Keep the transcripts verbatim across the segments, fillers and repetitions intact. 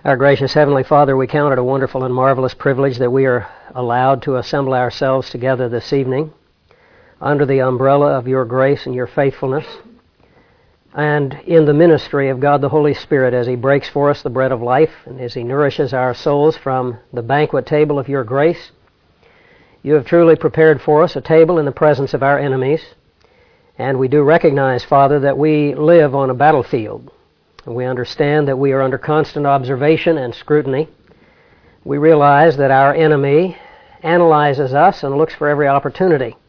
Our gracious Heavenly Father, we count it a wonderful and marvelous privilege that we are allowed to assemble ourselves together this evening under the umbrella of your grace and your faithfulness, and in the ministry of God the Holy Spirit as He breaks for us the bread of life and as He nourishes our souls from the banquet table of your grace. You have truly prepared for us a table in the presence of our enemies, and we do recognize, Father, that we live on a battlefield. We understand that we are under constant observation and scrutiny. We realize that our enemy analyzes us and looks for every opportunity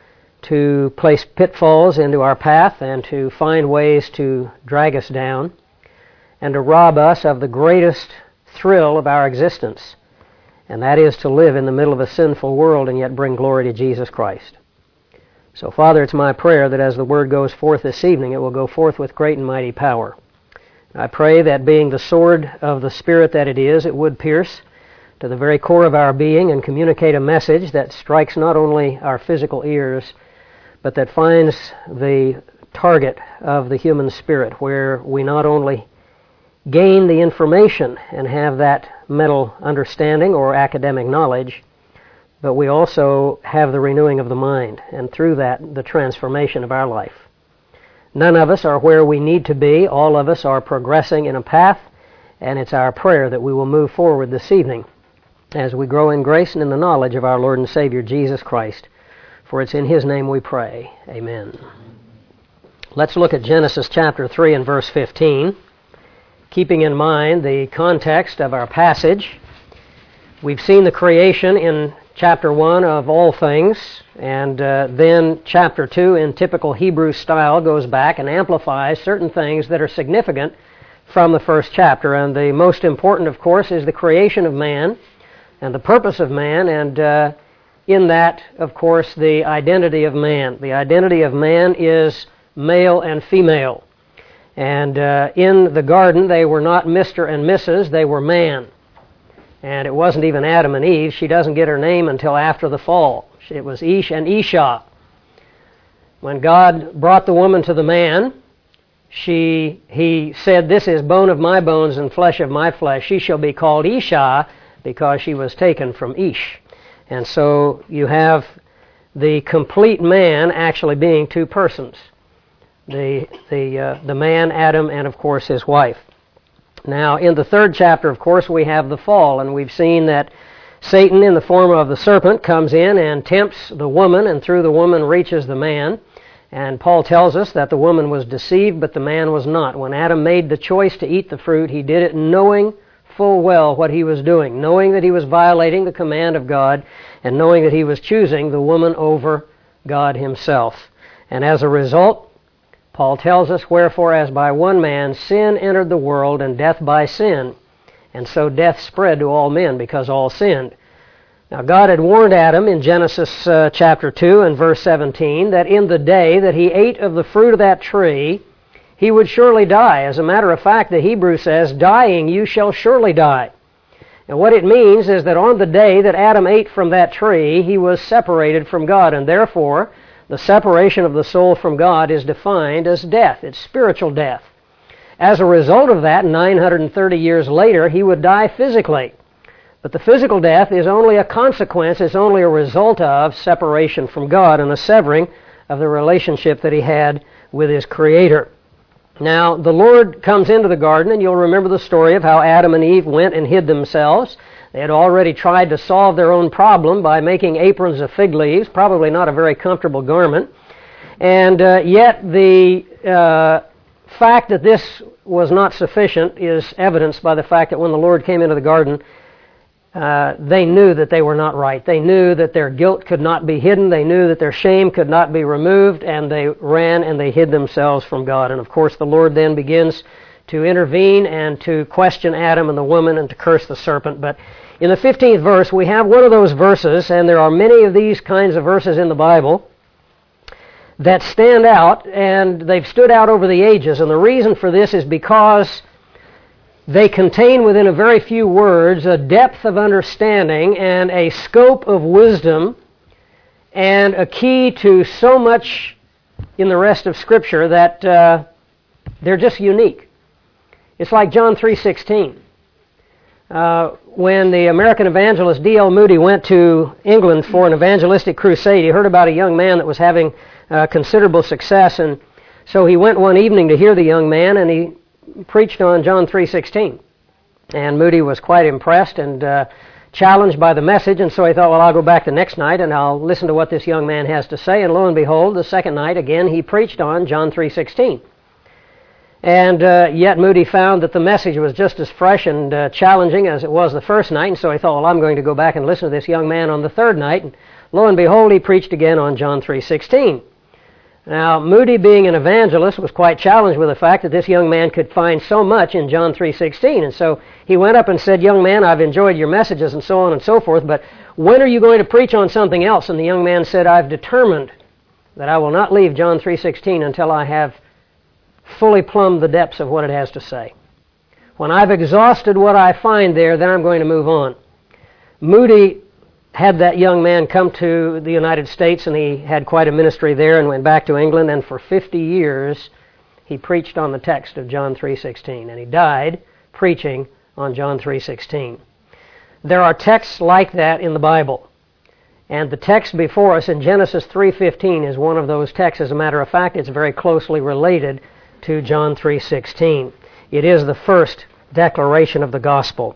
to place pitfalls into our path and to find ways to drag us down and to rob us of the greatest thrill of our existence, and that is to live in the middle of a sinful world and yet bring glory to Jesus Christ. So, Father, it's my prayer that as the Word goes forth this evening, it will go forth with great and mighty power. I pray that being the sword of the Spirit that it is, it would pierce to the very core of our being and communicate a message that strikes not only our physical ears, but that finds the target of the human spirit, where we not only gain the information and have that mental understanding or academic knowledge, but we also have the renewing of the mind, and through that, the transformation of our life. None of us are where we need to be. All of us are progressing in a path, and it's our prayer that we will move forward this evening as we grow in grace and in the knowledge of our Lord and Savior, Jesus Christ. For it's in His name we pray. Amen. Let's look at Genesis chapter three and verse fifteen. Keeping in mind the context of our passage, we've seen the creation in chapter one of all things, and uh, then chapter two in typical Hebrew style goes back and amplifies certain things that are significant from the first chapter. And the most important, of course, is the creation of man and the purpose of man, and uh, in that, of course, the identity of man. The identity of man is male and female. And uh, in the garden, they were not Mister and Missus, they were man. And it wasn't even Adam and Eve. She doesn't get her name until after the fall. It was Ish and Isha. When God brought the woman to the man, she he said, "This is bone of my bones and flesh of my flesh. She shall be called Isha because she was taken from Ish." And so you have the complete man actually being two persons. The, the, uh, the man, Adam, and of course his wife. Now, in the third chapter, of course, we have the fall, and we've seen that Satan, in the form of the serpent, comes in and tempts the woman, and through the woman reaches the man. And Paul tells us that the woman was deceived, but the man was not. When Adam made the choice to eat the fruit, he did it knowing full well what he was doing, knowing that he was violating the command of God, and knowing that he was choosing the woman over God Himself. And as a result, Paul tells us, "Wherefore, as by one man sin entered the world, and death by sin, and so death spread to all men, because all sinned." Now, God had warned Adam in Genesis uh, chapter two and verse seventeen that in the day that he ate of the fruit of that tree, he would surely die. As a matter of fact, the Hebrew says, "Dying you shall surely die." And what it means is that on the day that Adam ate from that tree, he was separated from God, and therefore the separation of the soul from God is defined as death. It's spiritual death. As a result of that, nine hundred thirty years later, he would die physically. But the physical death is only a consequence, it's only a result of separation from God and a severing of the relationship that he had with his Creator. Now, the Lord comes into the garden, and you'll remember the story of how Adam and Eve went and hid themselves. They had already tried to solve their own problem by making aprons of fig leaves, probably not a very comfortable garment. And uh, yet the uh, fact that this was not sufficient is evidenced by the fact that when the Lord came into the garden, uh, they knew that they were not right. They knew that their guilt could not be hidden. They knew that their shame could not be removed, and they ran and they hid themselves from God. And of course the Lord then begins to intervene and to question Adam and the woman and to curse the serpent. But in the fifteenth verse, we have one of those verses, and there are many of these kinds of verses in the Bible that stand out, and they've stood out over the ages. And the reason for this is because they contain within a very few words a depth of understanding and a scope of wisdom and a key to so much in the rest of Scripture that uh, they're just unique. It's like John three sixteen. Uh, when the American evangelist D L Moody went to England for an evangelistic crusade, he heard about a young man that was having uh, considerable success, and so he went one evening to hear the young man, and he preached on John three sixteen. And Moody was quite impressed and uh, challenged by the message, and so he thought, well, I'll go back the next night and I'll listen to what this young man has to say. And lo and behold, the second night, again, he preached on John three sixteen. And uh, yet Moody found that the message was just as fresh and uh, challenging as it was the first night, and so he thought, well, I'm going to go back and listen to this young man on the third night. And lo and behold, he preached again on John three sixteen. Now, Moody, being an evangelist, was quite challenged with the fact that this young man could find so much in John three sixteen. And so he went up and said, young man, I've enjoyed your messages and so on and so forth, but when are you going to preach on something else? And the young man said, I've determined that I will not leave John three sixteen until I have fully plumbed the depths of what it has to say. When I've exhausted what I find there, then I'm going to move on. Moody had that young man come to the United States, and he had quite a ministry there and went back to England, and for fifty years he preached on the text of John three sixteen, and he died preaching on John three sixteen. There are texts like that in the Bible, and the text before us in Genesis three fifteen is one of those texts. As a matter of fact, it's very closely related to John three sixteen. It is the first declaration of the gospel.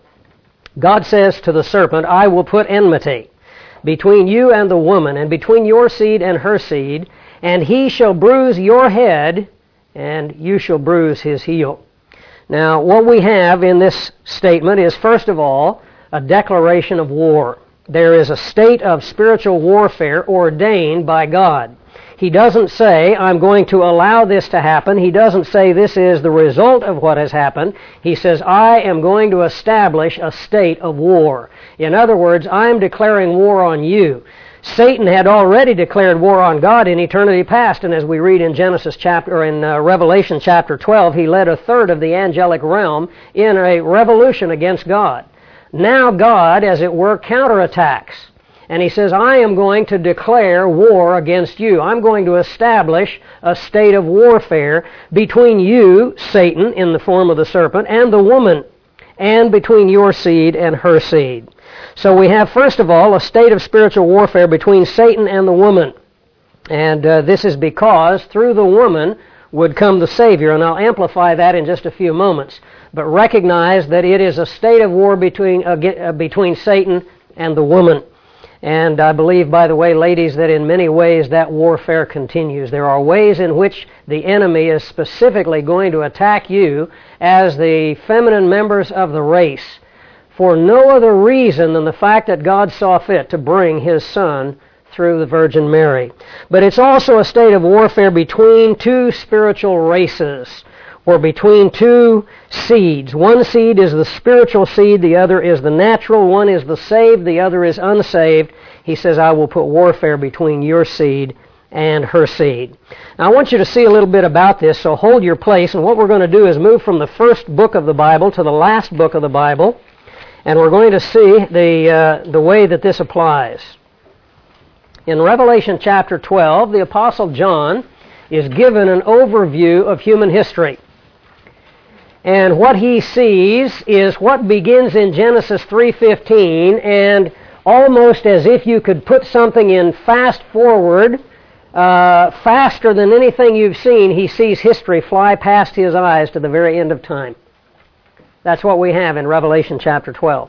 God says to the serpent, I will put enmity between you and the woman, and between your seed and her seed, and he shall bruise your head, and you shall bruise his heel. Now, what we have in this statement is, first of all, a declaration of war. There is a state of spiritual warfare ordained by God. He doesn't say, I'm going to allow this to happen. He doesn't say this is the result of what has happened. He says, I am going to establish a state of war. In other words, I'm declaring war on you. Satan had already declared war on God in eternity past, and as we read in Genesis chapter, or in uh, Revelation chapter twelve, he led a third of the angelic realm in a revolution against God. Now God, as it were, counterattacks. And he says, I am going to declare war against you. I'm going to establish a state of warfare between you, Satan, in the form of the serpent, and the woman, and between your seed and her seed. So we have, first of all, a state of spiritual warfare between Satan and the woman. And uh, this is because through the woman would come the Savior. And I'll amplify that in just a few moments. But recognize that it is a state of war between, uh, between Satan and the woman. And I believe, by the way, ladies, that in many ways that warfare continues. There are ways in which the enemy is specifically going to attack you as the feminine members of the race for no other reason than the fact that God saw fit to bring His Son through the Virgin Mary. But it's also a state of warfare between two spiritual races, or between two seeds. One seed is the spiritual seed, the other is the natural. One is the saved, the other is unsaved. He says, I will put warfare between your seed and her seed. Now, I want you to see a little bit about this, so hold your place. And what we're going to do is move from the first book of the Bible to the last book of the Bible, and we're going to see the, uh, the way that this applies. In Revelation chapter twelve, the Apostle John is given an overview of human history. And what he sees is what begins in Genesis three fifteen, and almost as if you could put something in fast forward, uh, faster than anything you've seen, he sees history fly past his eyes to the very end of time. That's what we have in Revelation chapter twelve.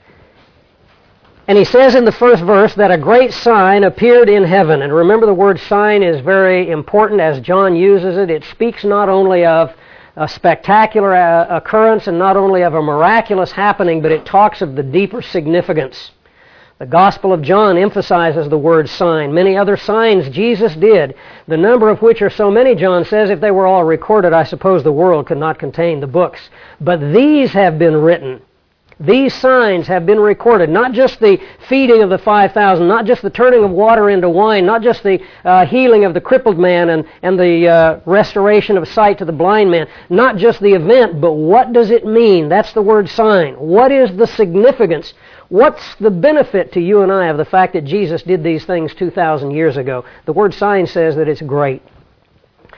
And he says in the first verse that a great sign appeared in heaven. And remember, the word sign is very important as John uses it. It speaks not only of a spectacular uh, occurrence and not only of a miraculous happening, but it talks of the deeper significance. The Gospel of John emphasizes the word sign. Many other signs Jesus did, the number of which are so many, John says, if they were all recorded, I suppose the world could not contain the books. But these have been written. These signs have been recorded, not just the feeding of the five thousand, not just the turning of water into wine, not just the uh, healing of the crippled man and, and the uh, restoration of sight to the blind man, not just the event, but what does it mean? That's the word sign. What is the significance? What's the benefit to you and I of the fact that Jesus did these things two thousand years ago? The word sign says that it's great.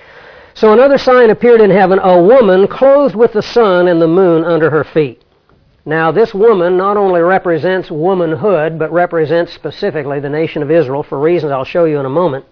So another sign appeared in heaven, a woman clothed with the sun and the moon under her feet. Now, this woman not only represents womanhood, but represents specifically the nation of Israel for reasons I'll show you in a moment.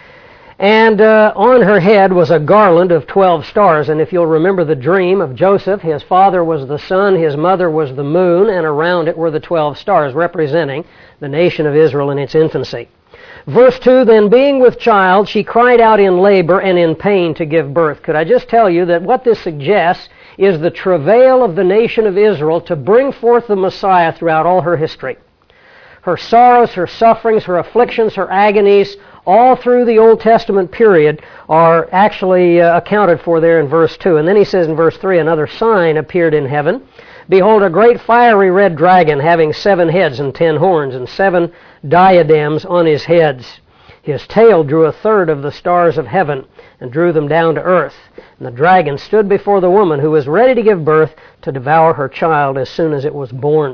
And uh, on her head was a garland of twelve stars. And if you'll remember the dream of Joseph, his father was the sun, his mother was the moon, and around it were the twelve stars, representing the nation of Israel in its infancy. Verse two, then being with child, she cried out in labor and in pain to give birth. Could I just tell you that what this suggests is the travail of the nation of Israel to bring forth the Messiah throughout all her history. Her sorrows, her sufferings, her afflictions, her agonies, all through the Old Testament period are actually uh, accounted for there in verse two. And then he says in verse three, another sign appeared in heaven. Behold, a great fiery red dragon having seven heads and ten horns and seven diadems on his heads. His tail drew a third of the stars of heaven and drew them down to earth. And the dragon stood before the woman who was ready to give birth to devour her child as soon as it was born.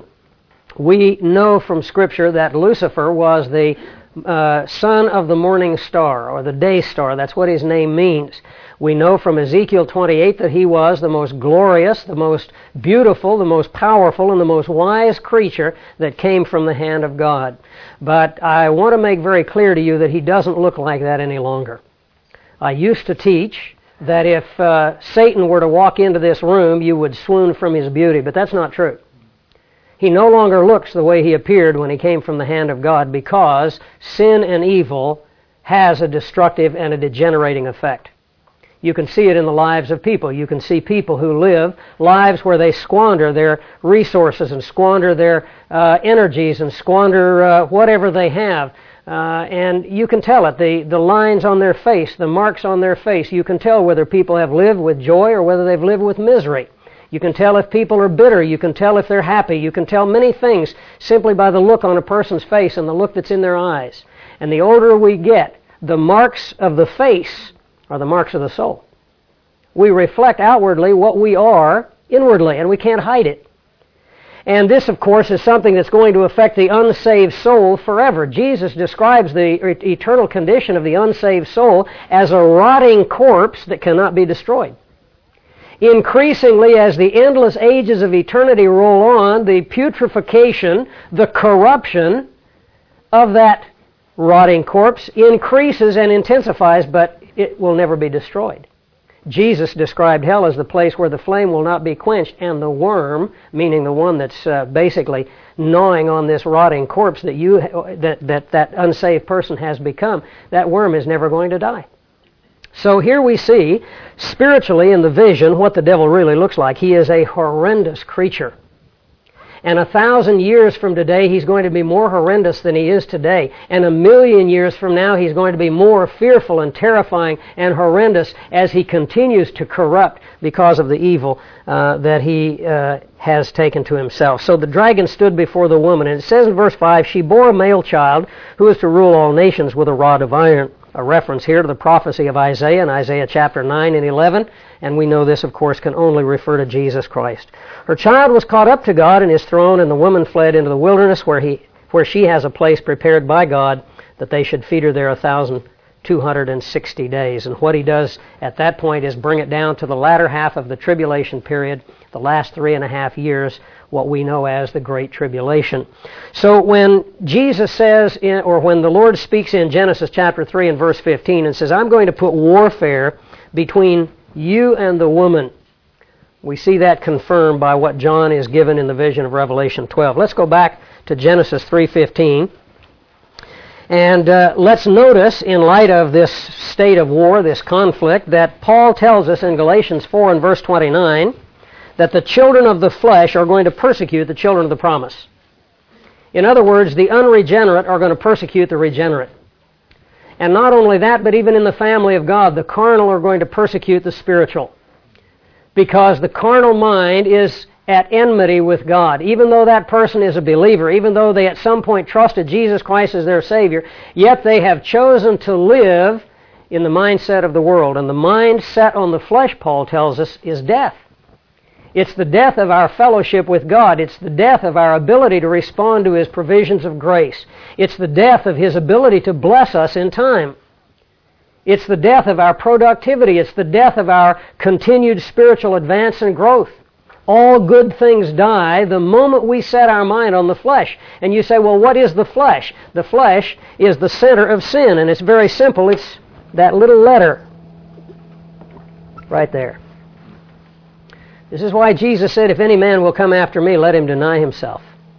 We know from Scripture that Lucifer was the uh, son of the morning star, or the day star. That's what his name means. We know from Ezekiel twenty-eight that he was the most glorious, the most beautiful, the most powerful, and the most wise creature that came from the hand of God. But I want to make very clear to you that he doesn't look like that any longer. I used to teach that if uh, Satan were to walk into this room, you would swoon from his beauty, but that's not true. He no longer looks the way he appeared when he came from the hand of God, because sin and evil has a destructive and a degenerating effect. You can see it in the lives of people. You can see people who live lives where they squander their resources and squander their uh, energies and squander uh, whatever they have. Uh, and you can tell it. The, the lines on their face, the marks on their face, you can tell whether people have lived with joy or whether they've lived with misery. You can tell if people are bitter. You can tell if they're happy. You can tell many things simply by the look on a person's face and the look that's in their eyes. And the older we get, the marks of the face are the marks of the soul. We reflect outwardly what we are inwardly, and we can't hide it. And this, of course, is something that's going to affect the unsaved soul forever. Jesus describes the eternal condition of the unsaved soul as a rotting corpse that cannot be destroyed. Increasingly, as the endless ages of eternity roll on, the putrefaction, the corruption of that rotting corpse increases and intensifies, but it will never be destroyed. Jesus described hell as the place where the flame will not be quenched, and the worm, meaning the one that's uh, basically gnawing on this rotting corpse that you that, that that unsaved person has become, that worm is never going to die. So here we see, spiritually in the vision, what the devil really looks like. He is a horrendous creature. And a thousand years from today, he's going to be more horrendous than he is today. And a million years from now, he's going to be more fearful and terrifying and horrendous as he continues to corrupt because of the evil uh, that he uh, has taken to himself. So the dragon stood before the woman, and it says in verse five, she bore a male child who is to rule all nations with a rod of iron. A reference here to the prophecy of Isaiah in Isaiah chapter nine and eleven, and we know this, of course, can only refer to Jesus Christ. Her child was caught up to God in his throne, and the woman fled into the wilderness where he, where she has a place prepared by God that they should feed her there a thousand two hundred sixty days. And what he does at that point is bring it down to the latter half of the tribulation period, the last three and a half years, what we know as the Great Tribulation. So when Jesus says, in, or when the Lord speaks in Genesis chapter three and verse fifteen and says, I'm going to put warfare between you and the woman, we see that confirmed by what John is given in the vision of Revelation twelve. Let's go back to Genesis three fifteen. And uh, let's notice, in light of this state of war, this conflict, that Paul tells us in Galatians four and verse twenty-nine that the children of the flesh are going to persecute the children of the promise. In other words, the unregenerate are going to persecute the regenerate. And not only that, but even in the family of God, the carnal are going to persecute the spiritual. Because the carnal mind is at enmity with God. Even though that person is a believer, even though they at some point trusted Jesus Christ as their Savior, yet they have chosen to live in the mindset of the world. And the mind set on the flesh, Paul tells us, is death. It's the death of our fellowship with God. It's the death of our ability to respond to His provisions of grace. It's the death of His ability to bless us in time. It's the death of our productivity. It's the death of our continued spiritual advance and growth. all good things die the moment we set our mind on the flesh. And you say, well, what is the flesh? The flesh is the center of sin, and it's very simple. It's that little letter right there. This is why Jesus said, if any man will come after me, let him deny himself.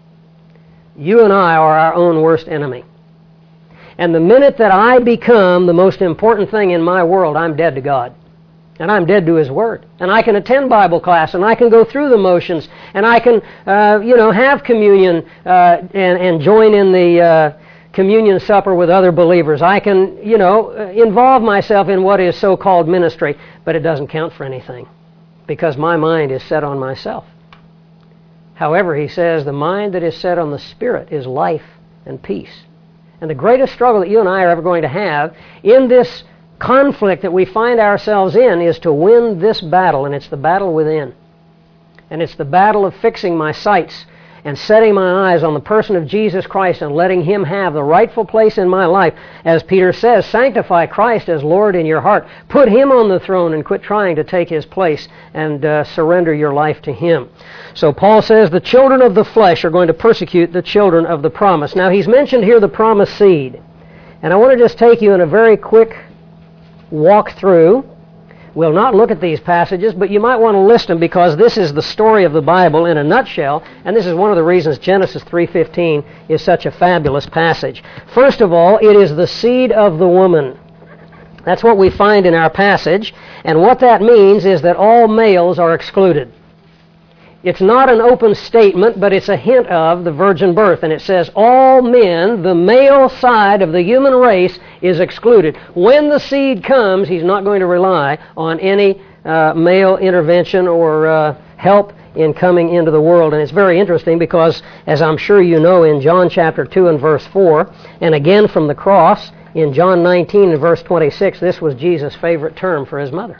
You and I are our own worst enemy. And the minute that I become the most important thing in my world, I'm dead to God. And I'm dead to His Word. And I can attend Bible class, and I can go through the motions, and I can, uh, you know, have communion uh, and, and join in the uh, communion supper with other believers. I can, you know, involve myself in what is so-called ministry, but it doesn't count for anything because my mind is set on myself. However, he says, the mind that is set on the Spirit is life and peace. And the greatest struggle that you and I are ever going to have in this conflict that we find ourselves in is to win this battle, and it's the battle within. And it's the battle of fixing my sights and setting my eyes on the person of Jesus Christ and letting Him have the rightful place in my life. As Peter says, sanctify Christ as Lord in your heart. Put Him on the throne and quit trying to take His place and uh, surrender your life to Him. So Paul says the children of the flesh are going to persecute the children of the promise. Now he's mentioned here the promised seed. And I want to just take you in a very quick walk through. We'll not look at these passages, but you might want to list them because this is the story of the Bible in a nutshell, and this is one of the reasons Genesis three fifteen is such a fabulous passage. First of all, it is the seed of the woman. That's what we find in our passage, and what that means is that all males are excluded. It's not an open statement, but it's a hint of the virgin birth. And it says, all men, the male side of the human race, is excluded. When the seed comes, he's not going to rely on any uh, male intervention or uh, help in coming into the world. And it's very interesting because, as I'm sure you know, in John chapter two and verse four, and again from the cross, in John nineteen and verse twenty-six, this was Jesus' favorite term for His mother.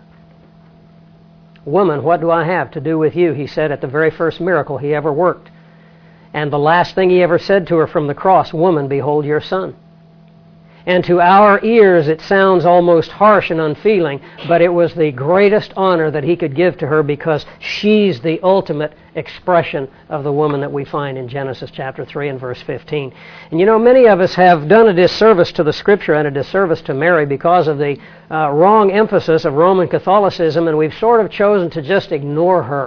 Woman, what do I have to do with you? He said at the very first miracle He ever worked. And the last thing He ever said to her from the cross, woman, behold your son. And to our ears it sounds almost harsh and unfeeling, but it was the greatest honor that He could give to her because she's the ultimate expression of the woman that we find in Genesis chapter three and verse fifteen. And you know, many of us have done a disservice to the Scripture and a disservice to Mary because of the uh, wrong emphasis of Roman Catholicism, and we've sort of chosen to just ignore her.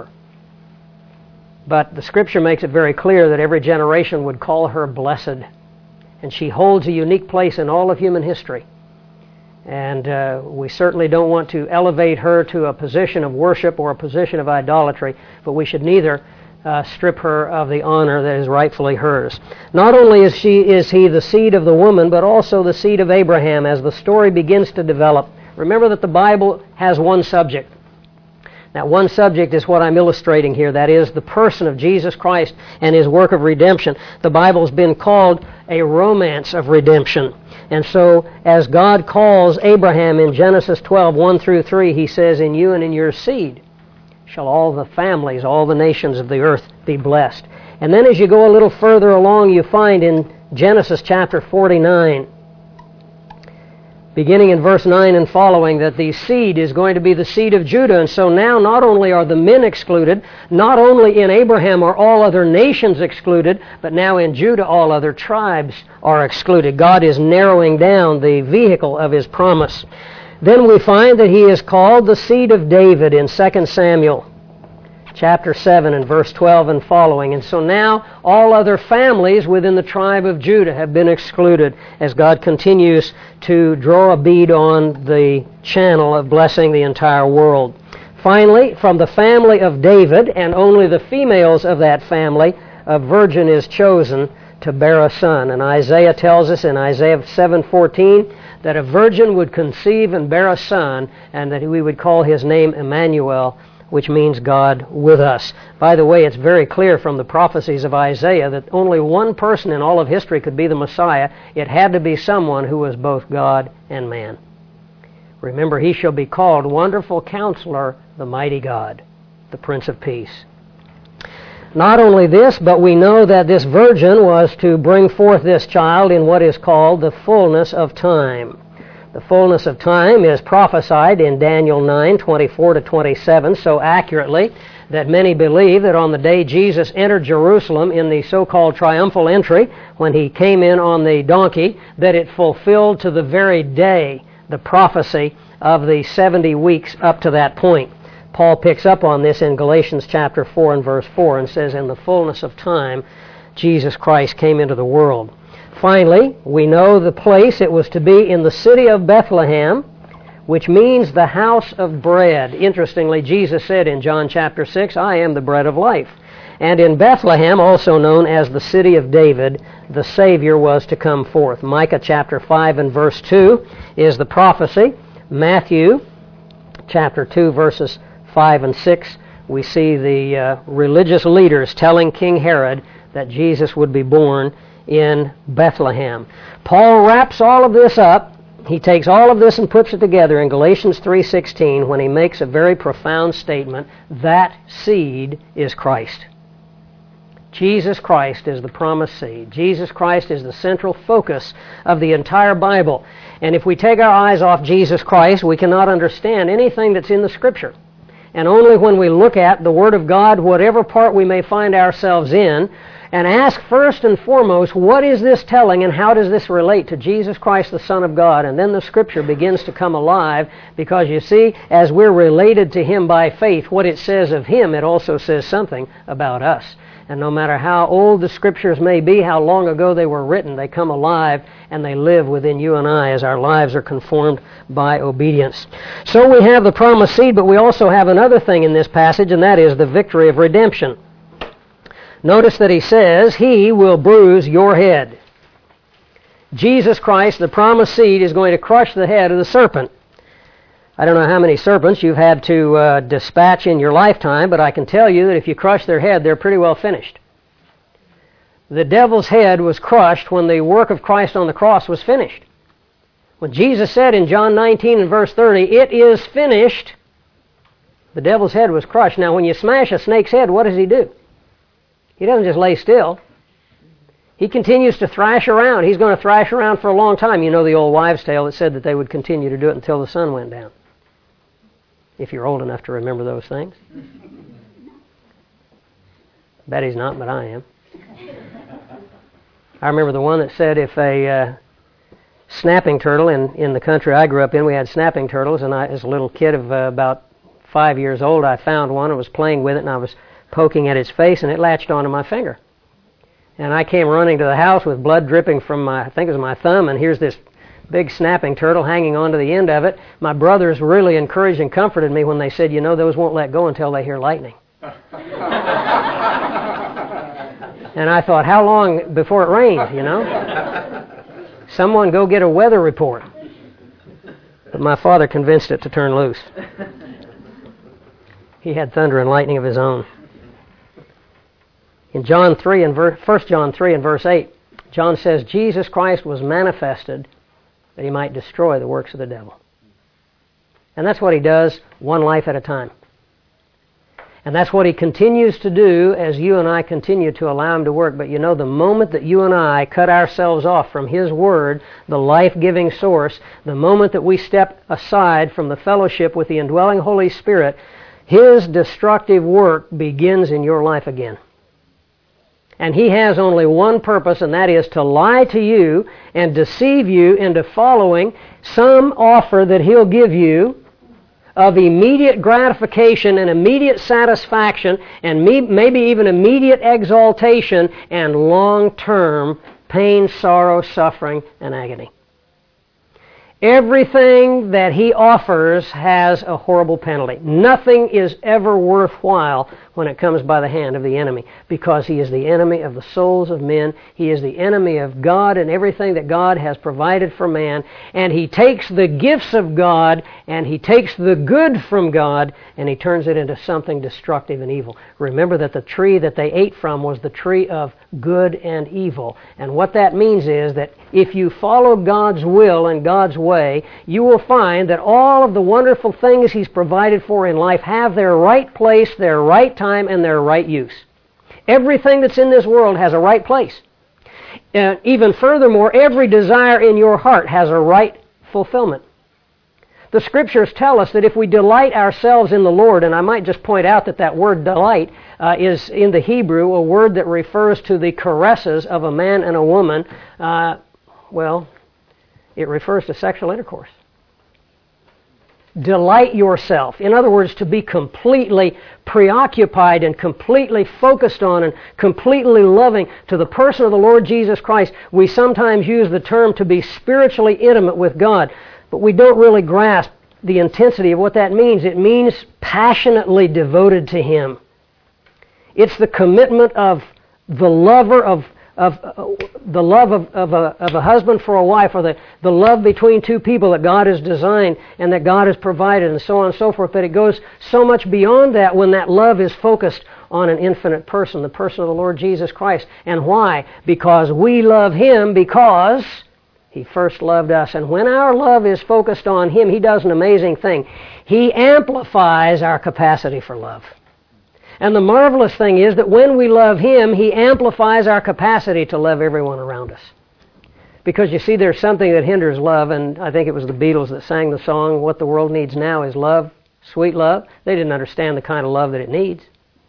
But the Scripture makes it very clear that every generation would call her blessed. And she holds a unique place in all of human history. And uh, we certainly don't want to elevate her to a position of worship or a position of idolatry, but we should neither uh, strip her of the honor that is rightfully hers. Not only is she is he the seed of the woman, but also the seed of Abraham as the story begins to develop. Remember that the Bible has one subject. Now, one subject is what I'm illustrating here. That is the person of Jesus Christ and His work of redemption. The Bible's been called a romance of redemption. And so, as God calls Abraham in Genesis twelve, one through three, He says, in you and in your seed shall all the families, all the nations of the earth be blessed. And then as you go a little further along, you find in Genesis chapter forty-nine, beginning in verse nine and following, that the seed is going to be the seed of Judah. And so now not only are the men excluded, not only in Abraham are all other nations excluded, but now in Judah all other tribes are excluded. God is narrowing down the vehicle of His promise. Then we find that He is called the seed of David in Second Samuel chapter seven and verse twelve and following. And so now all other families within the tribe of Judah have been excluded as God continues to draw a bead on the channel of blessing the entire world. Finally, from the family of David, and only the females of that family, a virgin is chosen to bear a son. And Isaiah tells us in Isaiah seven fourteen that a virgin would conceive and bear a son, and that we would call his name Emmanuel, which means God with us. By the way, it's very clear from the prophecies of Isaiah that only one person in all of history could be the Messiah. It had to be someone who was both God and man. Remember, He shall be called Wonderful Counselor, the Mighty God, the Prince of Peace. Not only this, but we know that this virgin was to bring forth this child in what is called the fullness of time. The fullness of time is prophesied in Daniel nine, twenty-four to twenty-seven so accurately that many believe that on the day Jesus entered Jerusalem in the so-called triumphal entry, when he came in on the donkey, that it fulfilled to the very day the prophecy of the seventy weeks up to that point. Paul picks up on this in Galatians chapter four and verse four and says, in the fullness of time, Jesus Christ came into the world. Finally, we know the place. It was to be in the city of Bethlehem, which means the house of bread. Interestingly, Jesus said in John chapter six, I am the bread of life. And in Bethlehem, also known as the city of David, the Savior was to come forth. Micah chapter five and verse two is the prophecy. Matthew chapter two verses five and six, we see the uh, religious leaders telling King Herod that Jesus would be born in Bethlehem. Paul wraps all of this up. He takes all of this and puts it together in Galatians three sixteen when he makes a very profound statement. That seed is Christ. Jesus Christ is the promised seed. Jesus Christ is the central focus of the entire Bible. And if we take our eyes off Jesus Christ, we cannot understand anything that's in the Scripture. And only when we look at the Word of God, whatever part we may find ourselves in, and ask first and foremost, what is this telling and how does this relate to Jesus Christ, the Son of God? And then the Scripture begins to come alive, because you see, as we're related to Him by faith, what it says of Him, it also says something about us. And no matter how old the Scriptures may be, how long ago they were written, they come alive and they live within you and I as our lives are conformed by obedience. So we have the promised seed, but we also have another thing in this passage, and that is the victory of redemption. Notice that he says, He will bruise your head. Jesus Christ, the promised seed, is going to crush the head of the serpent. I don't know how many serpents you've had to uh, dispatch in your lifetime, but I can tell you that if you crush their head, they're pretty well finished. The devil's head was crushed when the work of Christ on the cross was finished. When Jesus said in John nineteen and verse thirty, it is finished, the devil's head was crushed. Now, when you smash a snake's head, what does he do? He doesn't just lay still. He continues to thrash around. He's going to thrash around for a long time. You know the old wives' tale that said that they would continue to do it until the sun went down. If you're old enough to remember those things. Betty's not, but I am. I remember the one that said if a uh, snapping turtle, in, in the country I grew up in, we had snapping turtles, and I, as a little kid of uh, about five years old, I found one and was playing with it, and I was poking at its face, and it latched onto my finger. And I came running to the house with blood dripping from my, I think it was my thumb, and here's this big snapping turtle hanging onto the end of it. My brothers really encouraged and comforted me when they said, you know, those won't let go until they hear lightning. And I thought, how long before it rains, you know? Someone go get a weather report. But my father convinced it to turn loose. He had thunder and lightning of his own. In John three and ver- First John three and verse eight, John says, Jesus Christ was manifested that He might destroy the works of the devil. And that's what He does, one life at a time. And that's what He continues to do as you and I continue to allow Him to work. But you know, the moment that you and I cut ourselves off from His Word, the life-giving source, the moment that we step aside from the fellowship with the indwelling Holy Spirit, His destructive work begins in your life again. And he has only one purpose, and that is to lie to you and deceive you into following some offer that he'll give you of immediate gratification and immediate satisfaction and maybe even immediate exaltation and long-term pain, sorrow, suffering, and agony. Everything that he offers has a horrible penalty. Nothing is ever worthwhile when it comes by the hand of the enemy, because he is the enemy of the souls of men. He is the enemy of God and everything that God has provided for man. And he takes the gifts of God and he takes the good from God and he turns it into something destructive and evil. Remember that the tree that they ate from was the tree of good and evil. And what that means is that if you follow God's will and God's way, you will find that all of the wonderful things He's provided for in life have their right place, their right time, and their right use. Everything that's in this world has a right place. And even furthermore, every desire in your heart has a right fulfillment. The Scriptures tell us that if we delight ourselves in the Lord, and I might just point out that that word delight uh, is in the Hebrew a word that refers to the caresses of a man and a woman. Uh, well, it refers to sexual intercourse. Delight yourself. In other words, to be completely preoccupied and completely focused on and completely loving to the person of the Lord Jesus Christ. We sometimes use the term to be spiritually intimate with God, but we don't really grasp the intensity of what that means. It means passionately devoted to Him. It's the commitment of the lover of of uh, the love of, of, a, of a husband for a wife, or the, the love between two people that God has designed and that God has provided, and so on and so forth. But it goes so much beyond that when that love is focused on an infinite person, the person of the Lord Jesus Christ. And why? Because we love Him because He first loved us. And when our love is focused on Him, He does an amazing thing. He amplifies our capacity for love. And the marvelous thing is that when we love Him, He amplifies our capacity to love everyone around us. Because you see, there's something that hinders love, and I think it was the Beatles that sang the song, "What the world needs now is love, sweet love." They didn't understand the kind of love that it needs.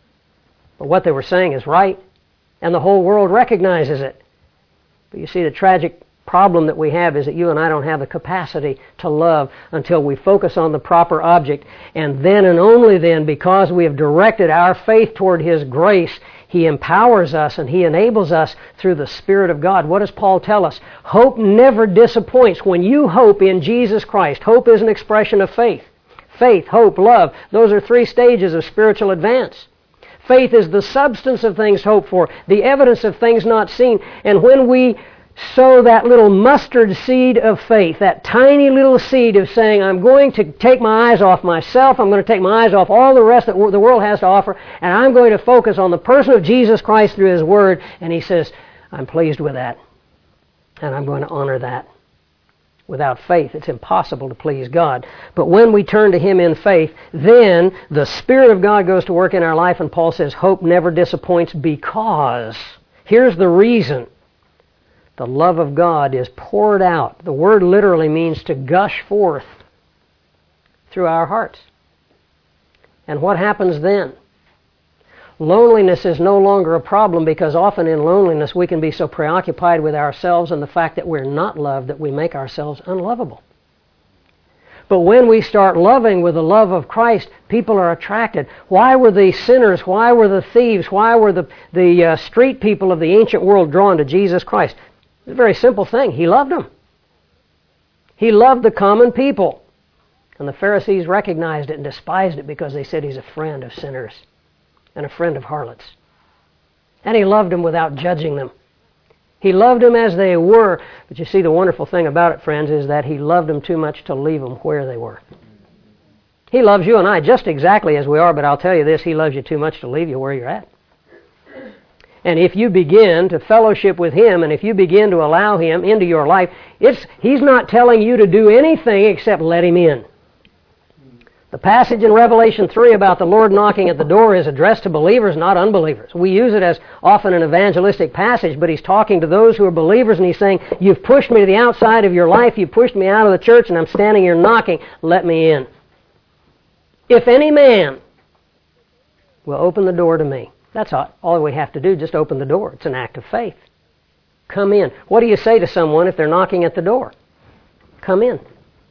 But what they were saying is right, and the whole world recognizes it. But you see, the tragic problem that we have is that you and I don't have the capacity to love until we focus on the proper object, and then and only then, because we have directed our faith toward His grace, He empowers us and He enables us through the Spirit of God. What does Paul tell us? Hope never disappoints. When you hope in Jesus Christ, hope is an expression of faith. Faith, hope, love, those are three stages of spiritual advance. Faith is the substance of things hoped for, the evidence of things not seen. And when we sow that little mustard seed of faith, that tiny little seed of saying, I'm going to take my eyes off myself, I'm going to take my eyes off all the rest that the world has to offer, and I'm going to focus on the person of Jesus Christ through His Word. And He says, I'm pleased with that, and I'm going to honor that. Without faith, it's impossible to please God. But when we turn to Him in faith, then the Spirit of God goes to work in our life, and Paul says, hope never disappoints because, here's the reason, the love of God is poured out. The word literally means to gush forth through our hearts. And what happens then? Loneliness is no longer a problem, because often in loneliness we can be so preoccupied with ourselves and the fact that we're not loved that we make ourselves unlovable. But when we start loving with the love of Christ, people are attracted. Why were the sinners, why were the thieves, why were the, the uh, street people of the ancient world drawn to Jesus Christ? It's a very simple thing. He loved them. He loved the common people. And the Pharisees recognized it and despised it because they said He's a friend of sinners and a friend of harlots. And He loved them without judging them. He loved them as they were. But you see, the wonderful thing about it, friends, is that He loved them too much to leave them where they were. He loves you and I just exactly as we are, but I'll tell you this, He loves you too much to leave you where you're at. And if you begin to fellowship with Him, and if you begin to allow Him into your life, it's He's not telling you to do anything except let Him in. The passage in Revelation three about the Lord knocking at the door is addressed to believers, not unbelievers. We use it as often an evangelistic passage, but He's talking to those who are believers, and He's saying, you've pushed me to the outside of your life, you've pushed me out of the church, and I'm standing here knocking, let me in. If any man will open the door to me. That's all, all we have to do, just open the door. It's an act of faith. Come in. What do you say to someone if they're knocking at the door? Come in.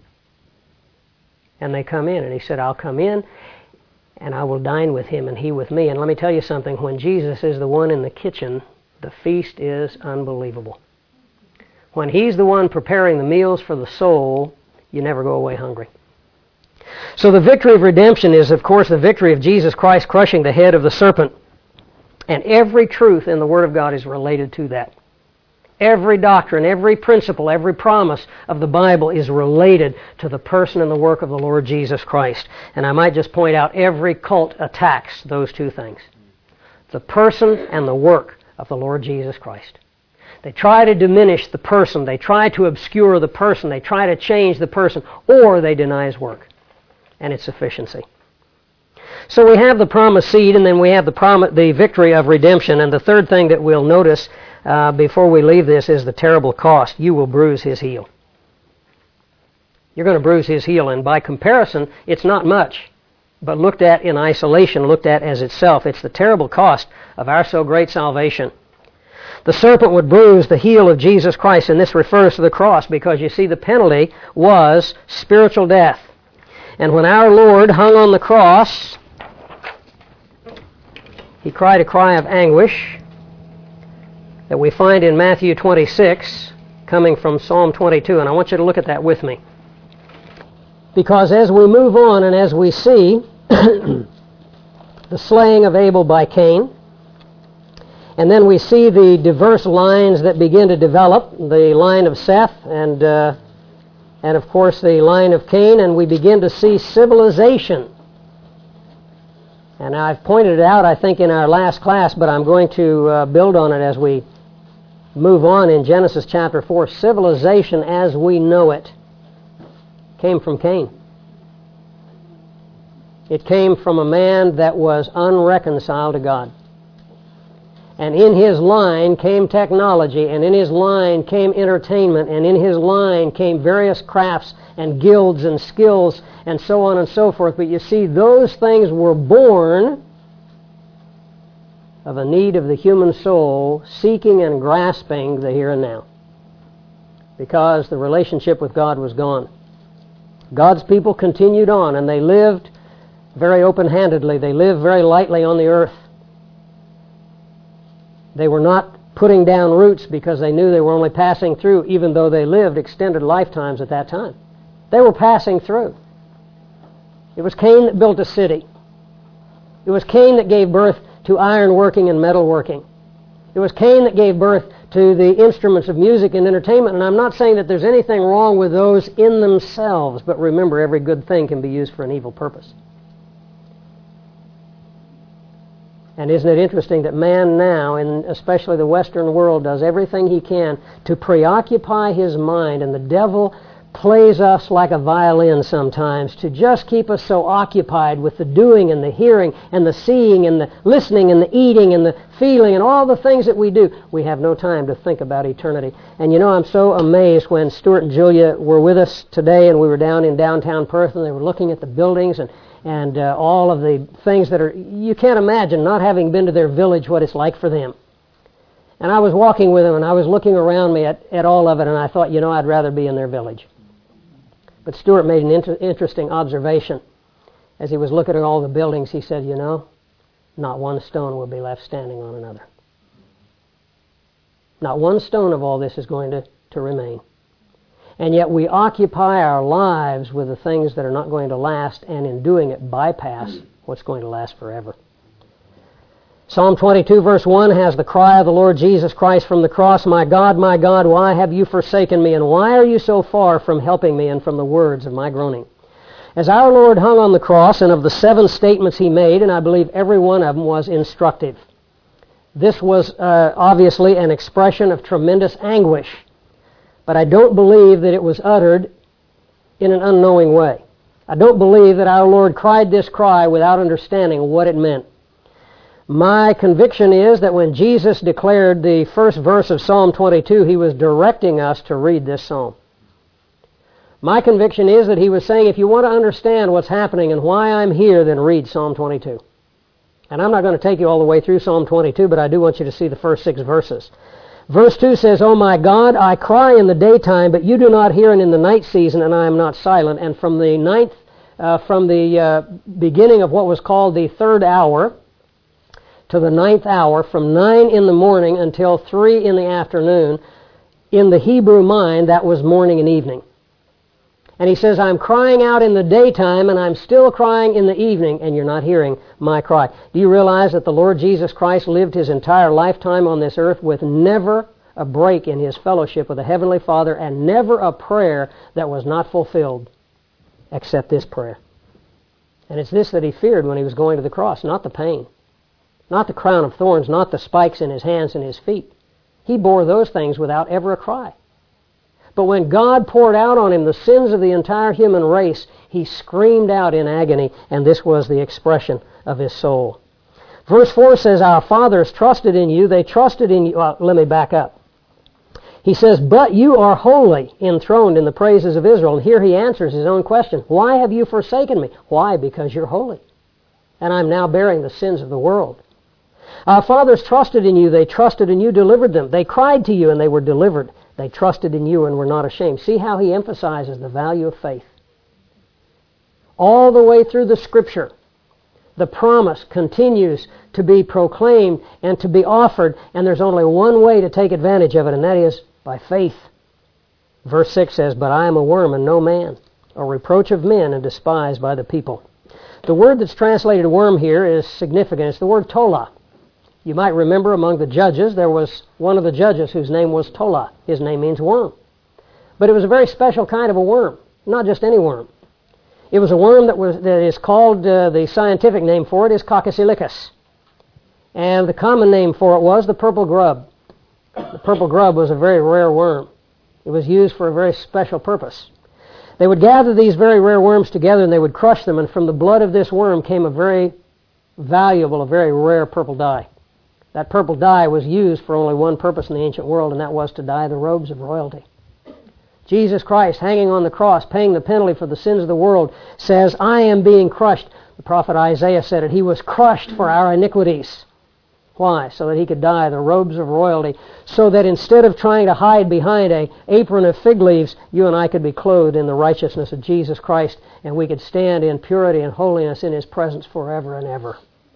And they come in, and He said, I'll come in, and I will dine with him, and he with me. And let me tell you something, when Jesus is the one in the kitchen, the feast is unbelievable. When He's the one preparing the meals for the soul, you never go away hungry. So the victory of redemption is, of course, the victory of Jesus Christ crushing the head of the serpent. And every truth in the Word of God is related to that. Every doctrine, every principle, every promise of the Bible is related to the person and the work of the Lord Jesus Christ. And I might just point out, every cult attacks those two things. The person and the work of the Lord Jesus Christ. They try to diminish the person. They try to obscure the person. They try to change the person. Or they deny His work and its sufficiency. So we have the promised seed, and then we have the prom- the victory of redemption. And the third thing that we'll notice uh, before we leave this is the terrible cost. You will bruise His heel. You're going to bruise his heel, and by comparison, it's not much. But looked at in isolation, looked at as itself, it's the terrible cost of our so great salvation. The serpent would bruise the heel of Jesus Christ, and this refers to the cross, because you see the penalty was spiritual death. And when our Lord hung on the cross, he cried a cry of anguish that we find in Matthew twenty-six, coming from Psalm twenty-two, and I want you to look at that with me. Because as we move on and as we see the slaying of Abel by Cain, and then we see the diverse lines that begin to develop, the line of Seth and, uh, and of course the line of Cain, and we begin to see civilization. And I've pointed it out, I think, in our last class, but I'm going to uh, build on it as we move on in Genesis chapter four. Civilization as we know it came from Cain. It came from a man that was unreconciled to God. And in his line came technology, and in his line came entertainment, and in his line came various crafts and guilds and skills and so on and so forth. But you see, those things were born of a need of the human soul seeking and grasping the here and now, because the relationship with God was gone. God's people continued on, and they lived very open-handedly. They lived very lightly on the earth. They were not putting down roots because they knew they were only passing through, even though they lived extended lifetimes at that time. They were passing through. It was Cain that built a city. It was Cain that gave birth to ironworking and metalworking. It was Cain that gave birth to the instruments of music and entertainment. And I'm not saying that there's anything wrong with those in themselves, but remember, every good thing can be used for an evil purpose. And isn't it interesting that man now, and especially the Western world, does everything he can to preoccupy his mind, and the devil plays us like a violin sometimes to just keep us so occupied with the doing and the hearing and the seeing and the listening and the eating and the feeling and all the things that we do. We have no time to think about eternity. And you know, I'm so amazed when Stuart and Julia were with us today, and we were down in downtown Perth, and they were looking at the buildings and and uh, all of the things that are, you can't imagine, not having been to their village, what it's like for them. And I was walking with them, and I was looking around me at, at all of it, and I thought, you know, I'd rather be in their village. But Stuart made an inter- interesting observation. As he was looking at all the buildings, he said, you know, not one stone will be left standing on another. Not one stone of all this is going to, to remain. And yet we occupy our lives with the things that are not going to last, and in doing it bypass what's going to last forever. Psalm twenty-two verse one has the cry of the Lord Jesus Christ from the cross, "My God, my God, why have you forsaken me? And why are you so far from helping me and from the words of my groaning?" As our Lord hung on the cross, and of the seven statements he made, and I believe every one of them was instructive, this was uh, obviously an expression of tremendous anguish. But I don't believe that it was uttered in an unknowing way. I don't believe that our Lord cried this cry without understanding what it meant. My conviction is that when Jesus declared the first verse of Psalm twenty-two, he was directing us to read this psalm. My conviction is that he was saying, if you want to understand what's happening and why I'm here, then read Psalm twenty-two. And I'm not going to take you all the way through Psalm twenty-two, but I do want you to see the first six verses. Verse two says, "O my God, I cry in the daytime, but you do not hear, and in the night season, and I am not silent." And from the ninth, uh, from the uh, beginning of what was called the third hour to the ninth hour, from nine in the morning until three in the afternoon, in the Hebrew mind, that was morning and evening. And he says, I'm crying out in the daytime, and I'm still crying in the evening, and you're not hearing my cry. Do you realize that the Lord Jesus Christ lived his entire lifetime on this earth with never a break in his fellowship with the Heavenly Father, and never a prayer that was not fulfilled, except this prayer? And it's this that he feared when he was going to the cross, not the pain, not the crown of thorns, not the spikes in his hands and his feet. He bore those things without ever a cry. But when God poured out on him the sins of the entire human race, he screamed out in agony, and this was the expression of his soul. Verse four says, "Our fathers trusted in you, they trusted in you." Well, let me back up. He says, but you are holy, enthroned in the praises of Israel. And here he answers his own question. Why have you forsaken me? Why? Because you're holy. And I'm now bearing the sins of the world. Our fathers trusted in you. They trusted and you delivered them. They cried to you and they were delivered. They trusted in you and were not ashamed. See how he emphasizes the value of faith. All the way through the Scripture, the promise continues to be proclaimed and to be offered, and there's only one way to take advantage of it, and that is by faith. Verse six says, but I am a worm and no man, a reproach of men and despised by the people. The word that's translated worm here is significant. It's the word tola. You might remember among the judges, there was one of the judges whose name was Tola. His name means worm. But it was a very special kind of a worm, not just any worm. It was a worm that was that is called, uh, the scientific name for it is Coccysilicus. And the common name for it was the purple grub. The purple grub was a very rare worm. It was used for a very special purpose. They would gather these very rare worms together and they would crush them, and from the blood of this worm came a very valuable, a very rare purple dye. That purple dye was used for only one purpose in the ancient world, and that was to dye the robes of royalty. Jesus Christ, hanging on the cross, paying the penalty for the sins of the world, says, I am being crushed. The prophet Isaiah said it. He was crushed for our iniquities. Why? So that he could dye the robes of royalty, so that instead of trying to hide behind an apron of fig leaves, you and I could be clothed in the righteousness of Jesus Christ, and we could stand in purity and holiness in His presence forever and ever.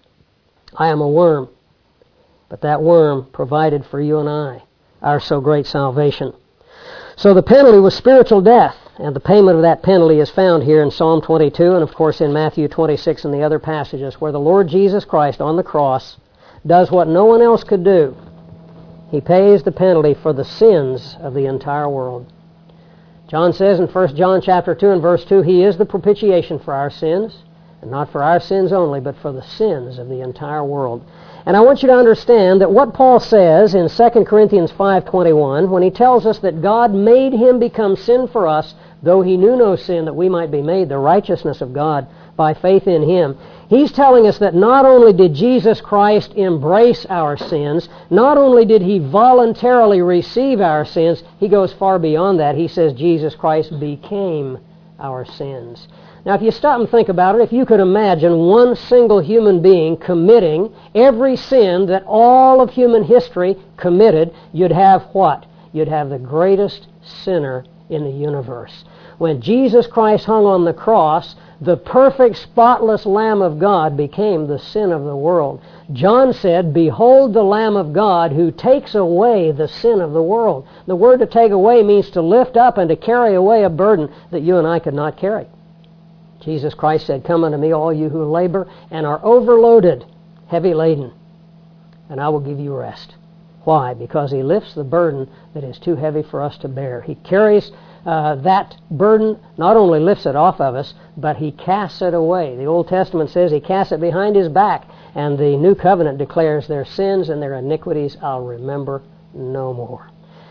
I am a worm, but that worm provided for you and I our so great salvation. So the penalty was spiritual death, and the payment of that penalty is found here in Psalm twenty-two and, of course, in Matthew twenty-six and the other passages where the Lord Jesus Christ on the cross does what no one else could do. He pays the penalty for the sins of the entire world. John says in First John chapter two and verse two, He is the propitiation for our sins, and not for our sins only, but for the sins of the entire world. And I want you to understand that what Paul says in Second Corinthians five twenty-one, when he tells us that God made Him become sin for us, though He knew no sin, that we might be made the righteousness of God by faith in Him, he's telling us that not only did Jesus Christ embrace our sins, not only did He voluntarily receive our sins, He goes far beyond that. He says Jesus Christ became our sins. Now, if you stop and think about it, if you could imagine one single human being committing every sin that all of human history committed, you'd have what? You'd have the greatest sinner in the universe. When Jesus Christ hung on the cross, the perfect, spotless Lamb of God became the sin of the world. John said, Behold the Lamb of God who takes away the sin of the world. The word to take away means to lift up and to carry away a burden that you and I could not carry. Jesus Christ said, Come unto me, all you who labor and are overloaded, heavy laden, and I will give you rest. Why? Because He lifts the burden that is too heavy for us to bear. He carries uh, that burden, not only lifts it off of us, but He casts it away. The Old Testament says He casts it behind His back, and the New Covenant declares their sins and their iniquities I'll remember no more.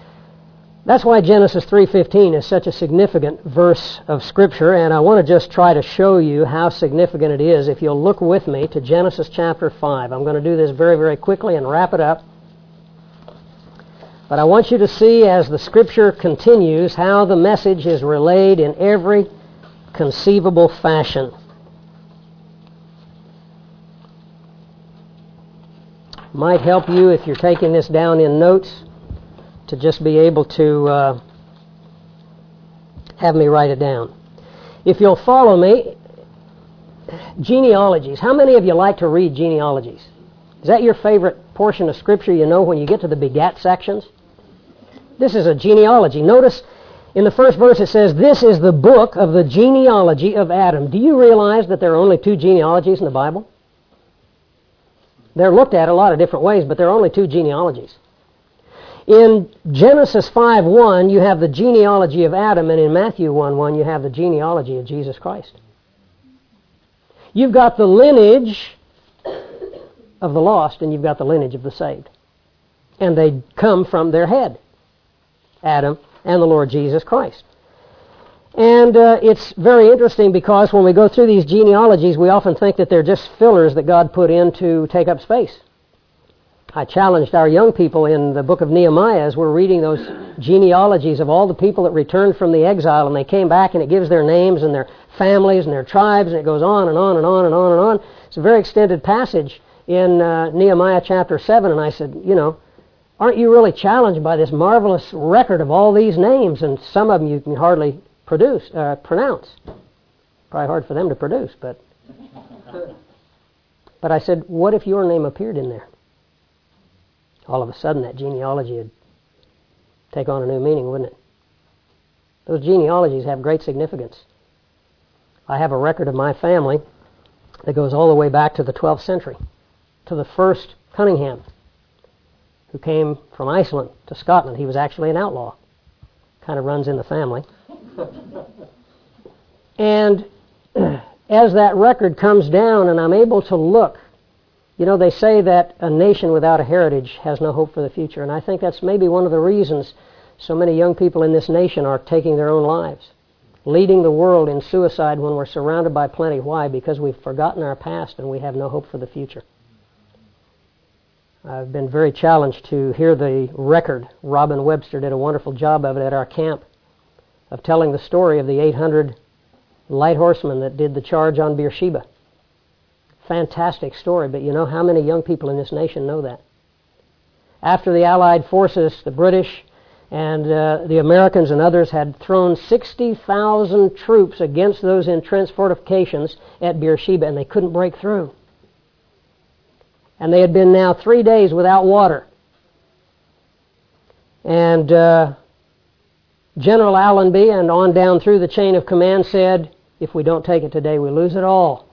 That's why Genesis three fifteen is such a significant verse of Scripture, and I want to just try to show you how significant it is. If you'll look with me to Genesis chapter five. I'm going to do this very, very quickly and wrap it up. But I want you to see as the Scripture continues how the message is relayed in every conceivable fashion. Might help you if you're taking this down in notes, to just be able to uh, have me write it down. If you'll follow me, genealogies. How many of you like to read genealogies? Is that your favorite portion of Scripture, you know, when you get to the begat sections? This is a genealogy. Notice in the first verse it says, This is the book of the genealogy of Adam. Do you realize that there are only two genealogies in the Bible? They're looked at a lot of different ways, but there are only two genealogies. In Genesis five one, you have the genealogy of Adam, and in Matthew one one, you have the genealogy of Jesus Christ. You've got the lineage of the lost, and you've got the lineage of the saved. And they come from their head, Adam and the Lord Jesus Christ. And uh, it's very interesting because when we go through these genealogies, we often think that they're just fillers that God put in to take up space. I challenged our young people in the book of Nehemiah as we're reading those genealogies of all the people that returned from the exile, and they came back, and it gives their names and their families and their tribes, and it goes on and on and on and on and on. It's a very extended passage in uh, Nehemiah chapter seven, and I said, you know, aren't you really challenged by this marvelous record of all these names? And some of them you can hardly produce, uh, pronounce. Probably hard for them to produce, but... But I said, what if your name appeared in there? All of a sudden that genealogy would take on a new meaning, wouldn't it? Those genealogies have great significance. I have a record of my family that goes all the way back to the twelfth century, to the first Cunningham, who came from Iceland to Scotland. He was actually an outlaw. Kind of runs in the family. And as that record comes down and I'm able to look, you know, they say that a nation without a heritage has no hope for the future, and I think that's maybe one of the reasons so many young people in this nation are taking their own lives, leading the world in suicide when we're surrounded by plenty. Why? Because we've forgotten our past and we have no hope for the future. I've been very challenged to hear the record. Robin Webster did a wonderful job of it at our camp, of telling the story of the eight hundred light horsemen that did the charge on Beersheba. Fantastic story, but you know how many young people in this nation know that? After the Allied forces, the British and uh, the Americans and others had thrown sixty thousand troops against those entrenched fortifications at Beersheba, and they couldn't break through. And they had been now three days without water. And uh, General Allenby and on down through the chain of command said, if we don't take it today, we lose it all.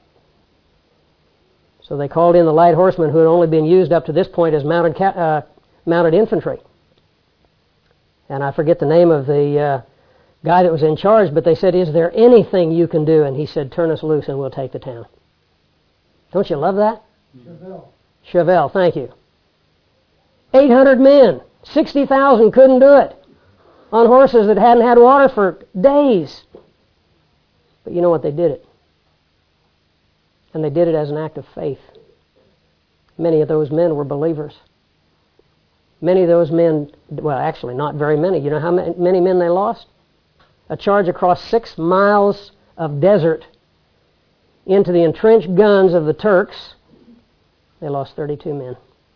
So they called in the light horsemen, who had only been used up to this point as mounted ca- uh, mounted infantry. And I forget the name of the uh, guy that was in charge, but they said, is there anything you can do? And he said, turn us loose and we'll take the town. Don't you love that? Chevelle. Chevelle, thank you. eight hundred men, sixty thousand couldn't do it, on horses that hadn't had water for days. But you know what? They did it. And they did it as an act of faith. Many of those men were believers. Many of those men, well, actually not very many. You know how many men they lost? A charge across six miles of desert into the entrenched guns of the Turks. They lost thirty-two men.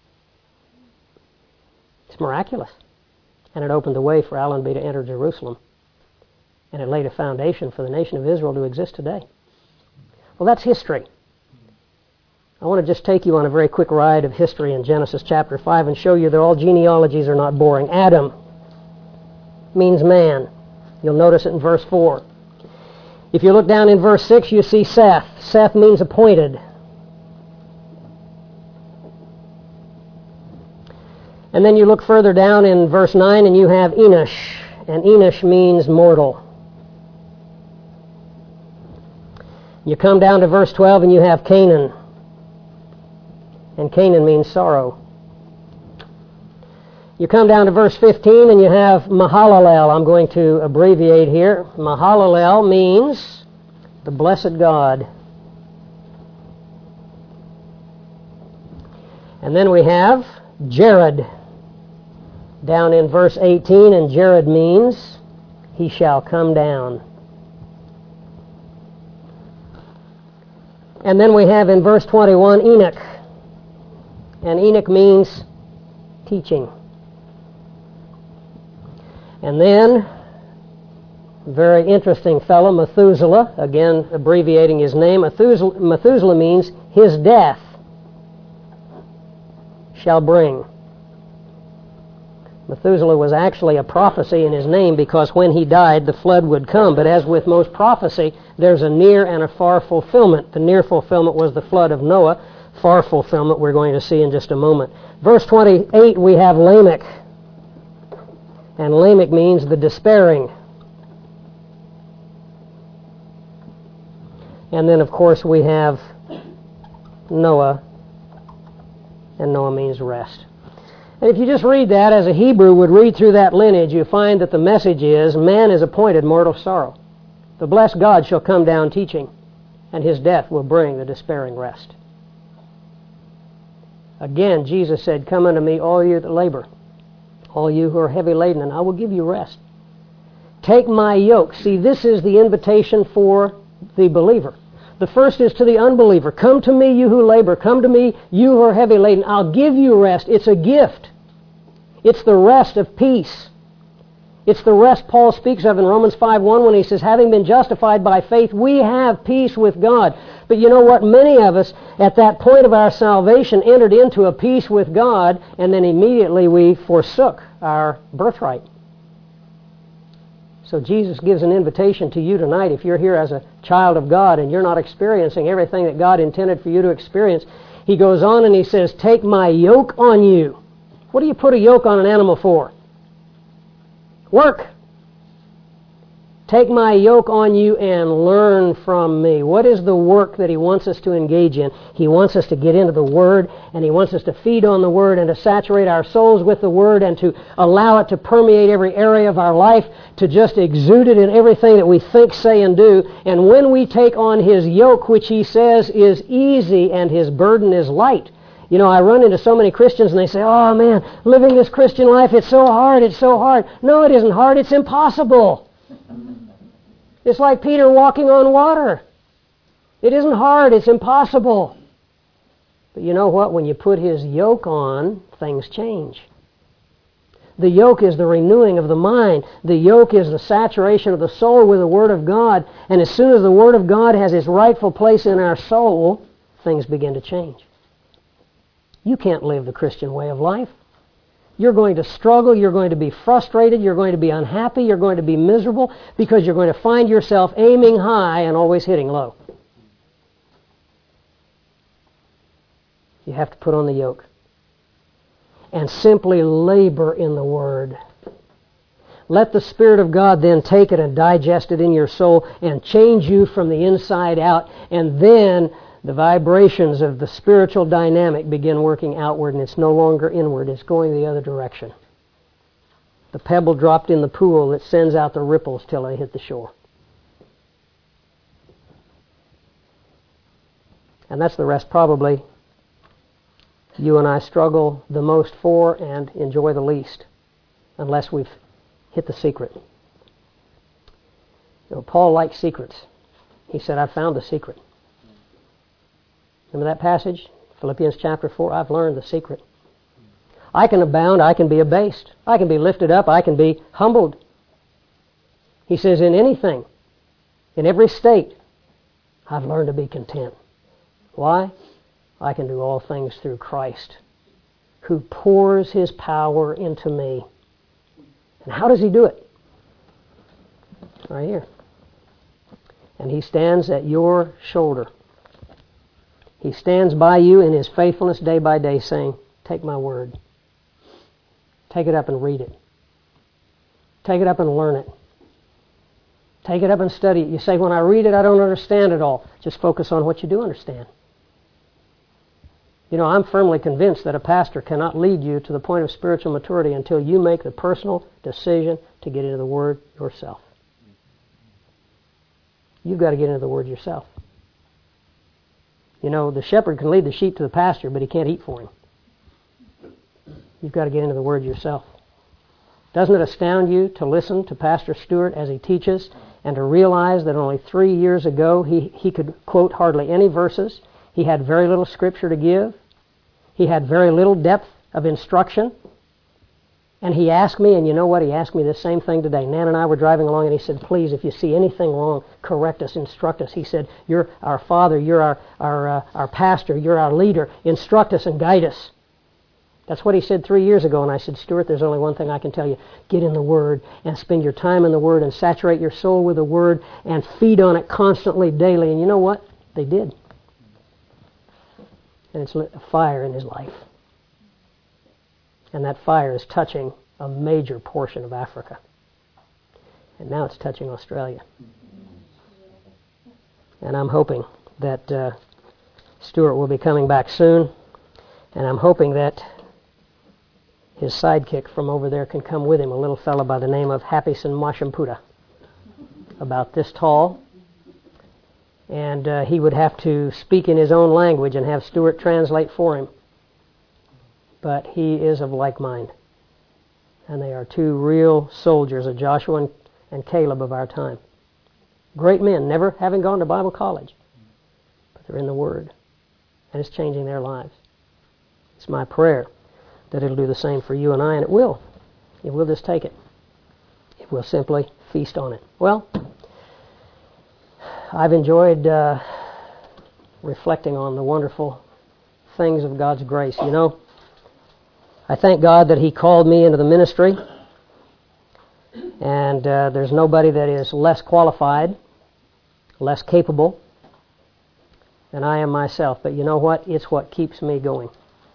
It's miraculous. And it opened the way for Allenby to enter Jerusalem. And it laid a foundation for the nation of Israel to exist today. Well, that's history. I want to just take you on a very quick ride of history in Genesis chapter five and show you that all genealogies are not boring. Adam means man. You'll notice it in verse four. If you look down in verse six, you see Seth. Seth means appointed. And then you look further down in verse nine and you have Enosh. And Enosh means mortal. You come down to verse twelve and you have Canaan. And Canaan means sorrow. You come down to verse fifteen and you have Mahalalel. I'm going to abbreviate here. Mahalalel means the blessed God. And then we have Jared down in verse eighteen, and Jared means he shall come down. And then we have in verse twenty-one Enoch. And Enoch means teaching. And then, very interesting fellow, Methuselah, again abbreviating his name. Methuselah, Methuselah means his death shall bring. Methuselah was actually a prophecy in his name, because when he died, the flood would come. But as with most prophecy, there's a near and a far fulfillment. The near fulfillment was the flood of Noah. Far fulfillment we're going to see in just a moment. Verse twenty-eight, we have Lamech. And Lamech means the despairing. And then, of course, we have Noah. And Noah means rest. And if you just read that as a Hebrew would read through that lineage, you find that the message is, man is appointed mortal sorrow. The blessed God shall come down teaching, and his death will bring the despairing rest. Again, Jesus said, "Come unto me, all you that labor, all you who are heavy laden, and I will give you rest. Take my yoke." See, this is the invitation for the believer. The first is to the unbeliever. Come to me, you who labor. Come to me, you who are heavy laden. I'll give you rest. It's a gift. It's the rest of peace. It's the rest Paul speaks of in Romans five one when he says, having been justified by faith, we have peace with God. But you know what? Many of us at that point of our salvation entered into a peace with God, and then immediately we forsook our birthright. So Jesus gives an invitation to you tonight. If you're here as a child of God and you're not experiencing everything that God intended for you to experience, He goes on and He says, take my yoke on you. What do you put a yoke on an animal for? Work. Take my yoke on you and learn from me. What is the work that He wants us to engage in? He wants us to get into the Word, and He wants us to feed on the Word and to saturate our souls with the Word and to allow it to permeate every area of our life, to just exude it in everything that we think, say, and do. And when we take on His yoke, which He says is easy and His burden is light. You know, I run into so many Christians and they say, oh man, living this Christian life, it's so hard, it's so hard. No, it isn't hard, it's impossible. It's like Peter walking on water. It isn't hard, it's impossible. But you know what? When you put His yoke on, things change. The yoke is the renewing of the mind. The yoke is the saturation of the soul with the Word of God. And as soon as the Word of God has its rightful place in our soul, things begin to change. You can't live the Christian way of life. You're going to struggle, you're going to be frustrated, you're going to be unhappy, you're going to be miserable because you're going to find yourself aiming high and always hitting low. You have to put on the yoke and simply labor in the Word. Let the Spirit of God then take it and digest it in your soul and change you from the inside out, and then the vibrations of the spiritual dynamic begin working outward, and it's no longer inward. It's going the other direction. The pebble dropped in the pool that sends out the ripples till they hit the shore. And that's the rest probably you and I struggle the most for and enjoy the least, unless we've hit the secret. You know, Paul liked secrets. He said, I've found the secret. Remember that passage? Philippians chapter four, I've learned the secret. I can abound, I can be abased. I can be lifted up, I can be humbled. He says, in anything, in every state, I've learned to be content. Why? I can do all things through Christ, who pours His power into me. And how does He do it? Right here. And He stands at your shoulder. He stands by you in His faithfulness day by day saying, take my word. Take it up and read it. Take it up and learn it. Take it up and study it. You say, when I read it, I don't understand it all. Just focus on what you do understand. You know, I'm firmly convinced that a pastor cannot lead you to the point of spiritual maturity until you make the personal decision to get into the Word yourself. You've got to get into the Word yourself. You know, the shepherd can lead the sheep to the pasture, but he can't eat for him. You've got to get into the Word yourself. Doesn't it astound you to listen to Pastor Stewart as he teaches and to realize that only three years ago he, he could quote hardly any verses. He had very little Scripture to give. He had very little depth of instruction. And he asked me, and you know what? He asked me the same thing today. Nan and I were driving along, and he said, please, if you see anything wrong, correct us, instruct us. He said, you're our father, you're our our, uh, our pastor, you're our leader. Instruct us and guide us. That's what he said three years ago. And I said, Stuart, there's only one thing I can tell you. Get in the Word and spend your time in the Word and saturate your soul with the Word and feed on it constantly, daily. And you know what? They did. And it's lit a fire in his life. And that fire is touching a major portion of Africa. And now it's touching Australia. And I'm hoping that uh, Stuart will be coming back soon. And I'm hoping that his sidekick from over there can come with him, a little fellow by the name of Happison Mwashamputa, about this tall. And uh, he would have to speak in his own language and have Stuart translate for him. but he is of like mind. And they are two real soldiers, a Joshua and, and Caleb of our time. Great men, never having gone to Bible college, but they're in the Word, and it's changing their lives. It's my prayer that it'll do the same for you and I, and it will. If we'll just take it. If we'll simply feast on it. Well, I've enjoyed uh, reflecting on the wonderful things of God's grace. You know, I thank God that He called me into the ministry, and uh, there's nobody that is less qualified, less capable than I am myself. But you know what? It's what keeps me going.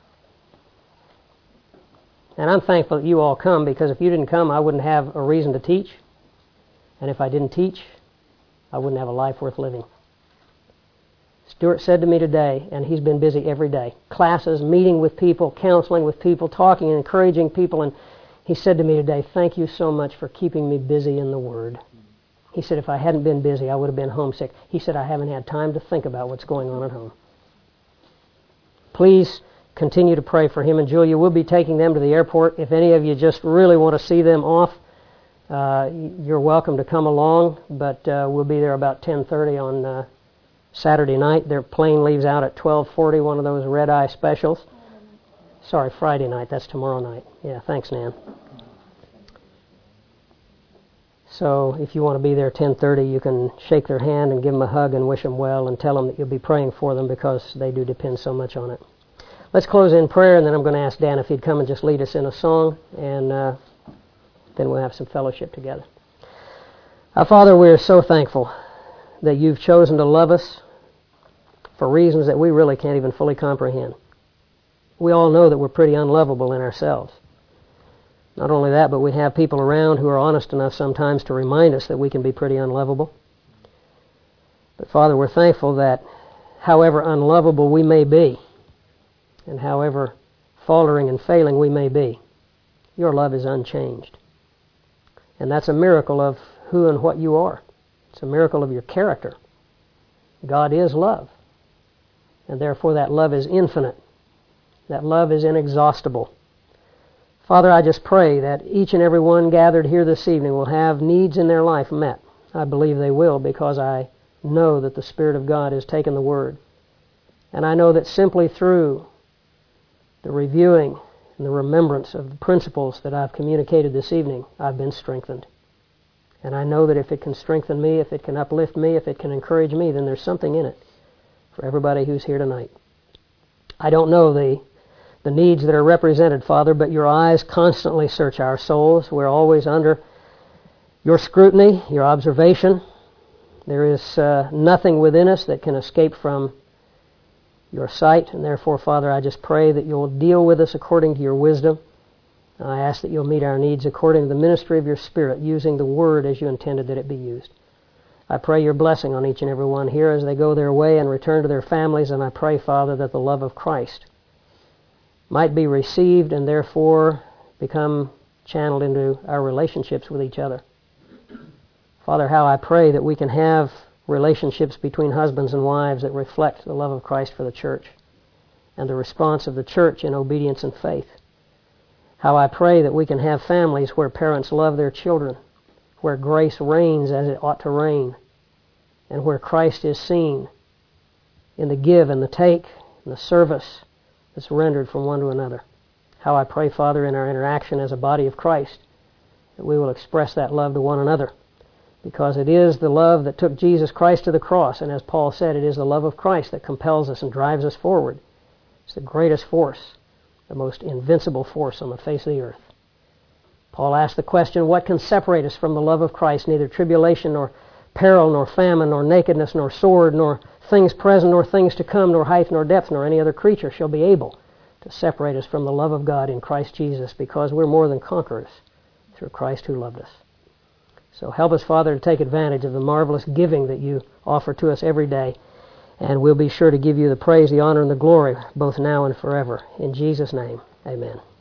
And I'm thankful that you all come, because if you didn't come, I wouldn't have a reason to teach. And if I didn't teach, I wouldn't have a life worth living. Stuart said to me today, and he's been busy every day, classes, meeting with people, counseling with people, talking and encouraging people, and he said to me today, thank you so much for keeping me busy in the Word. He said, if I hadn't been busy, I would have been homesick. He said, I haven't had time to think about what's going on at home. Please continue to pray for him and Julia. We'll be taking them to the airport. If any of you just really want to see them off, uh, you're welcome to come along, but uh, we'll be there about ten thirty on uh, Saturday night. Their plane leaves out at twelve forty, one of those red-eye specials. Sorry, Friday night. That's tomorrow night. Yeah, thanks, Nan. So if you want to be there ten thirty, you can shake their hand and give them a hug and wish them well and tell them that you'll be praying for them, because they do depend so much on it. Let's close in prayer, and then I'm going to ask Dan if he'd come and just lead us in a song, and uh, then we'll have some fellowship together. Our Father, we're so thankful that you've chosen to love us for reasons that we really can't even fully comprehend. We all know that we're pretty unlovable in ourselves. Not only that, but we have people around who are honest enough sometimes to remind us that we can be pretty unlovable. But Father, we're thankful that however unlovable we may be, and however faltering and failing we may be, your love is unchanged. And that's a miracle of who and what you are. It's a miracle of your character. God is love. And therefore that love is infinite. That love is inexhaustible. Father, I just pray that each and every one gathered here this evening will have needs in their life met. I believe they will, because I know that the Spirit of God has taken the Word. And I know that simply through the reviewing and the remembrance of the principles that I've communicated this evening, I've been strengthened. And I know that if it can strengthen me, if it can uplift me, if it can encourage me, then there's something in it for everybody who's here tonight. I don't know the the needs that are represented, Father, but your eyes constantly search our souls. We're always under your scrutiny, your observation. There is uh, nothing within us that can escape from your sight, and therefore, Father, I just pray that you'll deal with us according to your wisdom. I ask that you'll meet our needs according to the ministry of your Spirit, using the Word as you intended that it be used. I pray your blessing on each and every one here as they go their way and return to their families, and I pray, Father, that the love of Christ might be received and therefore become channeled into our relationships with each other. Father, how I pray that we can have relationships between husbands and wives that reflect the love of Christ for the church and the response of the church in obedience and faith. How I pray that we can have families where parents love their children, where grace reigns as it ought to reign, and where Christ is seen in the give and the take and the service that's rendered from one to another. How I pray, Father, in our interaction as a body of Christ, that we will express that love to one another, because it is the love that took Jesus Christ to the cross, and as Paul said, it is the love of Christ that compels us and drives us forward. It's the greatest force, the most invincible force on the face of the earth. Paul asked the question, what can separate us from the love of Christ? Neither tribulation, nor peril, nor famine, nor nakedness, nor sword, nor things present, nor things to come, nor height, nor depth, nor any other creature shall be able to separate us from the love of God in Christ Jesus, because we're more than conquerors through Christ who loved us. So help us, Father, to take advantage of the marvelous giving that you offer to us every day, and we'll be sure to give you the praise, the honor, and the glory, both now and forever. In Jesus' name, amen.